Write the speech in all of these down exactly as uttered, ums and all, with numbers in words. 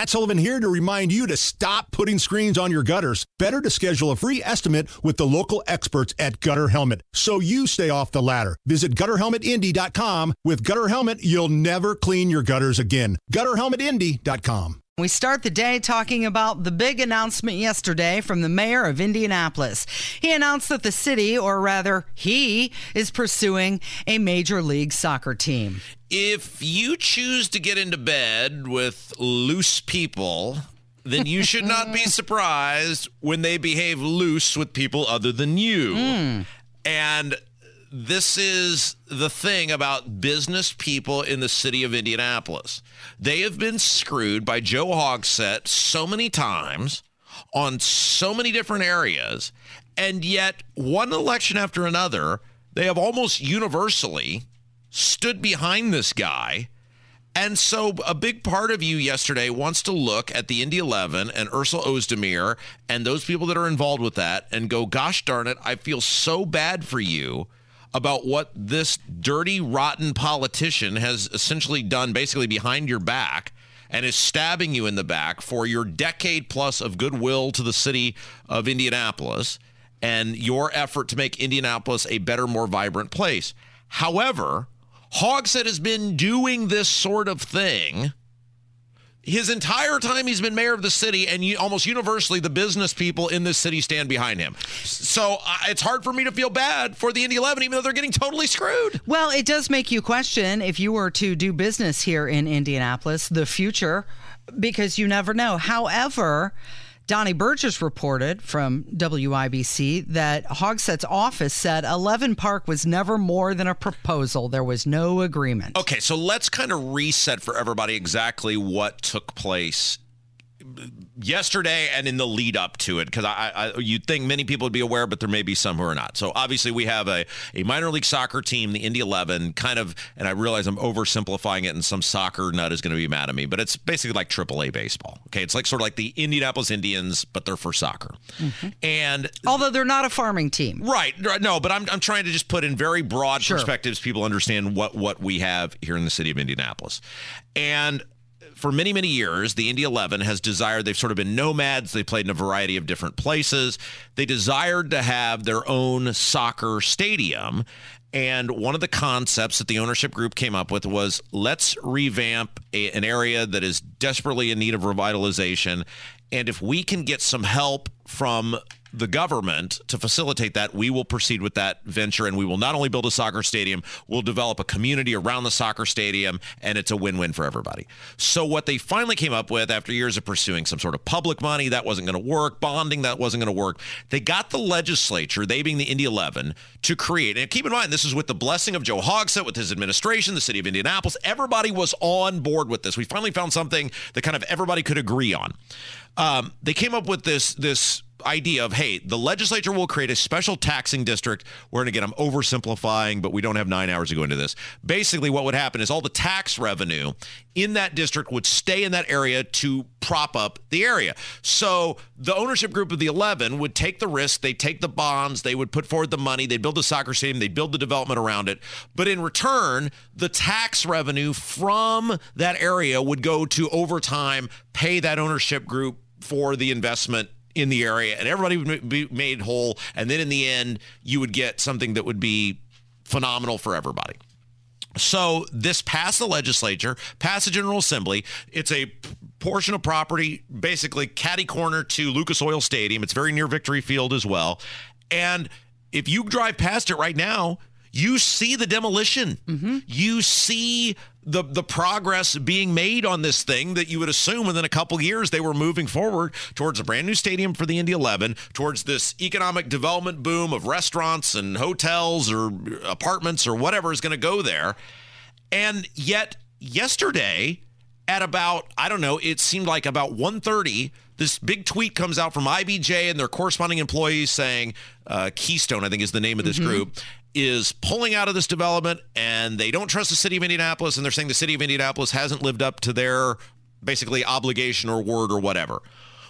Matt Sullivan here to remind you to stop putting screens on your gutters. Better to schedule a free estimate with the local experts at Gutter Helmet so you stay off the ladder. Visit gutter helmet indy dot com. With Gutter Helmet, you'll never clean your gutters again. gutter helmet indy dot com. We start the day talking about the big announcement yesterday from the mayor of Indianapolis. He announced that the city, or rather he, is pursuing a Major League Soccer team. If you choose to get into bed with loose people, then you should not be surprised when they behave loose with people other than you. Mm. And this is the thing about business people in the city of Indianapolis. They have been screwed by Joe Hogsett so many times on so many different areas, and yet one election after another, they have almost universally stood behind this guy. And so a big part of you yesterday wants to look at the Indy eleven and Ursula Özdemir and those people that are involved with that and go, gosh darn it, I feel so bad for you about what this dirty, rotten politician has essentially done basically behind your back and is stabbing you in the back for your decade plus of goodwill to the city of Indianapolis and your effort to make Indianapolis a better, more vibrant place. However, Hogsett has been doing this sort of thing his entire time he's been mayor of the city, and you, almost universally the business people in this city stand behind him. So uh, it's hard for me to feel bad for the Indy eleven, even though they're getting totally screwed. Well, it does make you question, if you were to do business here in Indianapolis, the future, because you never know. However, Donnie Burgess reported from W I B C that Hogsett's office said eleven Park was never more than a proposal. There was no agreement. Okay, so let's kind of reset for everybody exactly what took place yesterday and in the lead up to it, because I, I you'd think many people would be aware, but there may be some who are not. So obviously we have a, a minor league soccer team, the Indy eleven, kind of, and I realize I'm oversimplifying it and some soccer nut is going to be mad at me, but it's basically like triple A baseball. Okay, it's like sort of like the Indianapolis Indians, but they're for soccer. Mm-hmm. And although they're not a farming team. Right, no, but I'm I'm trying to just put in very broad sure. perspectives, people understand what, what we have here in the city of Indianapolis. And for many, many years, the Indy eleven has desired, they've sort of been nomads. They played in a variety of different places. They desired to have their own soccer stadium. And one of the concepts that the ownership group came up with was, let's revamp a, an area that is desperately in need of revitalization. And if we can get some help from the government to facilitate that, we will proceed with that venture, and we will not only build a soccer stadium, we'll develop a community around the soccer stadium, and it's a win-win for everybody. So what they finally came up with after years of pursuing some sort of public money, that wasn't going to work, bonding, that wasn't going to work, they got the legislature, they being the Indy eleven, to create, and keep in mind, this is with the blessing of Joe Hogsett, with his administration, the city of Indianapolis. Everybody was on board with this. We finally found something that kind of everybody could agree on. Um, they came up with this this idea of, hey, the legislature will create a special taxing district where, and again, I'm oversimplifying, but we don't have nine hours to go into this. Basically, what would happen is all the tax revenue in that district would stay in that area to prop up the area. So the ownership group of the eleven would take the risk, they'd take the bonds, they would put forward the money, they'd build a soccer stadium, they'd build the development around it. But in return, the tax revenue from that area would go to, over time, pay that ownership group for the investment in the area, and everybody would be made whole. And then in the end, you would get something that would be phenomenal for everybody. So this passed the legislature, passed the General Assembly. It's a portion of property, basically catty corner to Lucas Oil Stadium. It's very near Victory Field as well. And if you drive past it right now, you see the demolition. Mm-hmm. You see the the progress being made on this thing that you would assume within a couple years they were moving forward towards a brand new stadium for the Indy eleven, towards this economic development boom of restaurants and hotels or apartments or whatever is going to go there. And yet yesterday at about, I don't know, it seemed like about one thirty, this big tweet comes out from I B J and their corresponding employees saying, uh, Keystone, I think is the name of this mm-hmm. group, is pulling out of this development, and they don't trust the city of Indianapolis, and they're saying the city of Indianapolis hasn't lived up to their basically obligation or word or whatever.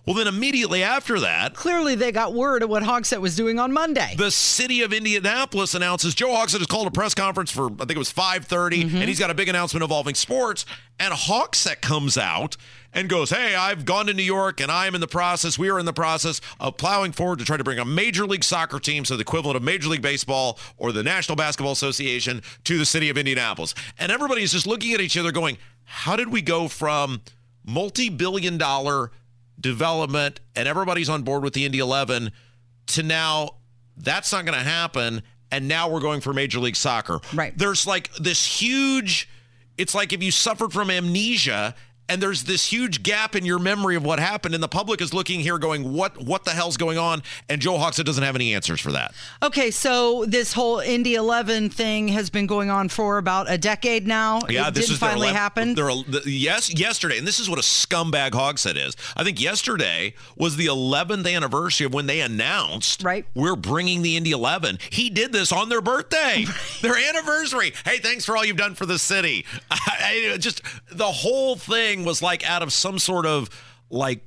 Well, then immediately after that, clearly they got word of what Hogsett was doing on Monday. The city of Indianapolis announces Joe Hogsett has called a press conference for, I think it was five thirty, mm-hmm. and he's got a big announcement involving sports. And Hogsett comes out and goes, hey, I've gone to New York, and I'm in the process, we are in the process of plowing forward to try to bring a Major League Soccer team, so the equivalent of Major League Baseball or the National Basketball Association, to the city of Indianapolis. And everybody's just looking at each other going, how did we go from multi-billion dollar development and everybody's on board with the Indy eleven to now that's not going to happen, and now we're going for Major League Soccer. Right. There's like this huge, it's like if you suffered from amnesia and there's this huge gap in your memory of what happened, and the public is looking here going, what what the hell's going on? And Joe Hogsett doesn't have any answers for that. Okay, so this whole Indy eleven thing has been going on for about a decade now. Yeah, it this didn't is finally their happen. Their, yes, yesterday, and this is what a scumbag Hogsett is. I think yesterday was the eleventh anniversary of when they announced, right, we're bringing the Indy eleven. He did this on their birthday, their anniversary. Hey, thanks for all you've done for the city. I, I, just the whole thing was like out of some sort of like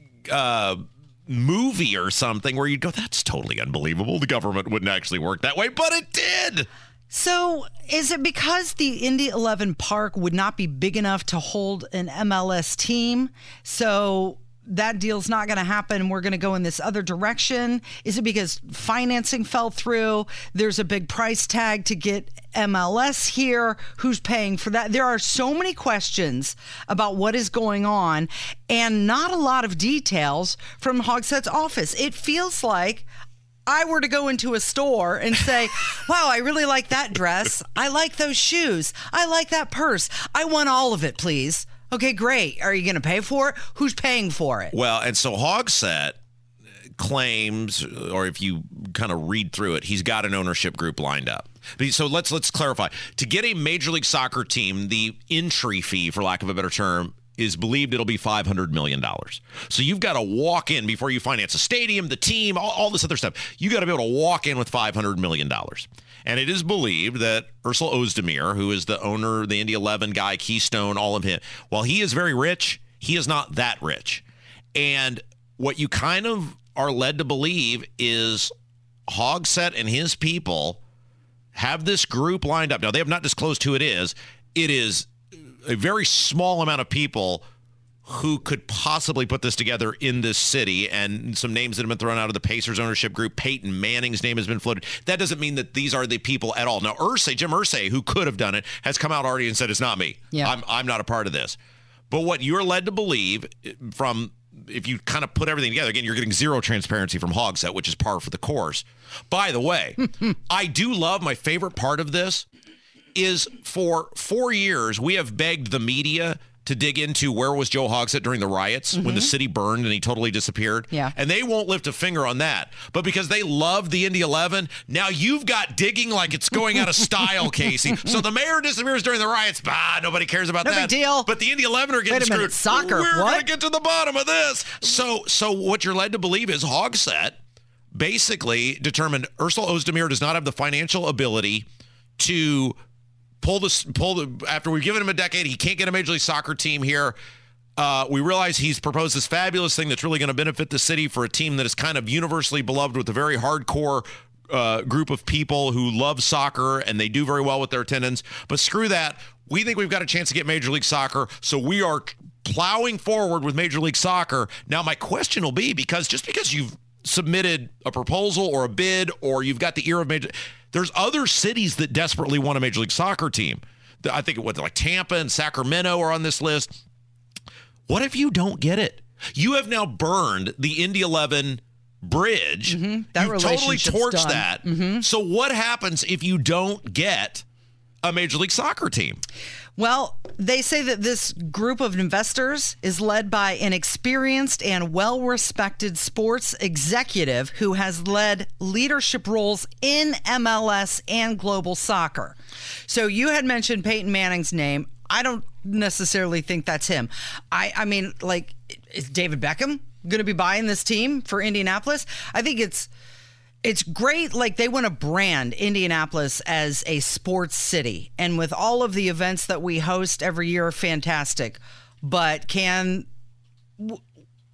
uh, movie or something where you'd go, that's totally unbelievable. The government wouldn't actually work that way, but it did. So is it because the Indy eleven park would not be big enough to hold an M L S team? So that deal's not going to happen. We're going to go in this other direction. Is it because financing fell through? There's a big price tag to get M L S here. Who's paying for that? There are so many questions about what is going on and not a lot of details from Hogsett's office. It feels like I were to go into a store and say, wow, I really like that dress. I like those shoes. I like that purse. I want all of it, please. Okay, great. Are you going to pay for it? Who's paying for it? Well, and so Hogsett claims, or if you kind of read through it, he's got an ownership group lined up. So let's let's clarify. To get a Major League Soccer team, the entry fee, for lack of a better term, is believed it'll be five hundred million dollars. So you've got to walk in before you finance a stadium, the team, all, all this other stuff. You got to be able to walk in with five hundred million dollars. And it is believed that Ursel Ozdemir, who is the owner, the Indy eleven guy, Keystone, all of him, while he is very rich, he is not that rich. And what you kind of are led to believe is Hogsett and his people have this group lined up. Now, they have not disclosed who it is. It is a very small amount of people who could possibly put this together in this city, and some names that have been thrown out of the Pacers ownership group. Peyton Manning's name has been floated. That doesn't mean that these are the people at all. Now, Irsay, Jim Irsay, who could have done it, has come out already and said, it's not me. Yeah. I'm, I'm not a part of this. But what you're led to believe from, if you kind of put everything together, again, you're getting zero transparency from Hogsett, which is par for the course. By the way, I do love, my favorite part of this is for four years, we have begged the media to dig into where was Joe Hogsett during the riots, mm-hmm. when the city burned and he totally disappeared. Yeah. And they won't lift a finger on that. But because they love the Indy eleven, now you've got digging like it's going out of style, Casey. So the mayor disappears during the riots. Bah, nobody cares about no that. No big deal. But the Indy eleven are getting Wait a screwed. Minute, soccer, We're what? going to get to the bottom of this. So, so what you're led to believe is Hogsett basically determined Ursel Ozdemir does not have the financial ability to pull this, pull the, after we've given him a decade, he can't get a Major League Soccer team here. Uh, we realize he's proposed this fabulous thing that's really going to benefit the city for a team that is kind of universally beloved with a very hardcore uh, group of people who love soccer, and they do very well with their attendance. But screw that. We think we've got a chance to get Major League Soccer, so we are plowing forward with Major League Soccer. Now, my question will be, because just because you've submitted a proposal or a bid, or you've got the ear of Major, there's other cities that desperately want a Major League Soccer team. I think what like Tampa and Sacramento are on this list. What if you don't get it? You have now burned the Indy eleven bridge. Mm-hmm. That You've totally torched done. that. Mm-hmm. So what happens if you don't get a Major League Soccer team? Well, they say that this group of investors is led by an experienced and well-respected sports executive who has led leadership roles in M L S and global soccer. So you had mentioned Peyton Manning's name. I don't necessarily think that's him. I, I mean, like, is David Beckham going to be buying this team for Indianapolis? I think it's It's great. Like, they want to brand Indianapolis as a sports city. And with all of the events that we host every year, fantastic. But can,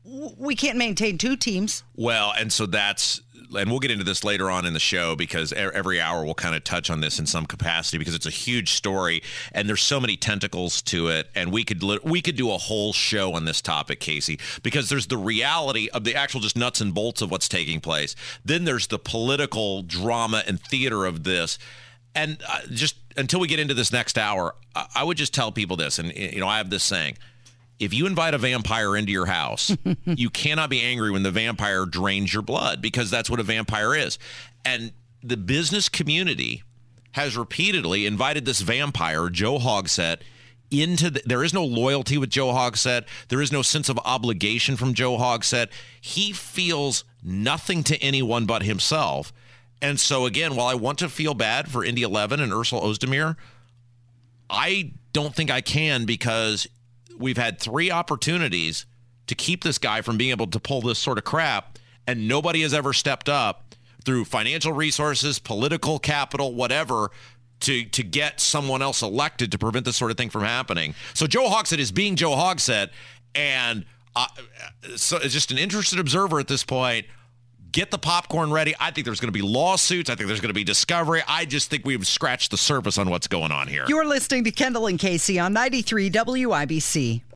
we can't maintain two teams. Well, and so that's, and we'll get into this later on in the show because every hour we'll kind of touch on this in some capacity because it's a huge story and there's so many tentacles to it. And we could we could do a whole show on this topic, Casey, because there's the reality of the actual just nuts and bolts of what's taking place. Then there's the political drama and theater of this. And uh, just until we get into this next hour, I, I would just tell people this. And, you know, I have this saying. If you invite a vampire into your house, you cannot be angry when the vampire drains your blood because that's what a vampire is. And the business community has repeatedly invited this vampire, Joe Hogsett, into the, there is no loyalty with Joe Hogsett. There is no sense of obligation from Joe Hogsett. He feels nothing to anyone but himself. And so, again, while I want to feel bad for Indy eleven and Ursula Ozdemir, I don't think I can because we've had three opportunities to keep this guy from being able to pull this sort of crap, and nobody has ever stepped up through financial resources, political capital, whatever, to to get someone else elected to prevent this sort of thing from happening. So Joe Hogsett is being Joe Hogsett, and uh, so it's just an interested observer at this point. Get the popcorn ready. I think there's going to be lawsuits. I think there's going to be discovery. I just think we've scratched the surface on what's going on here. You're listening to Kendall and Casey on ninety-three W I B C.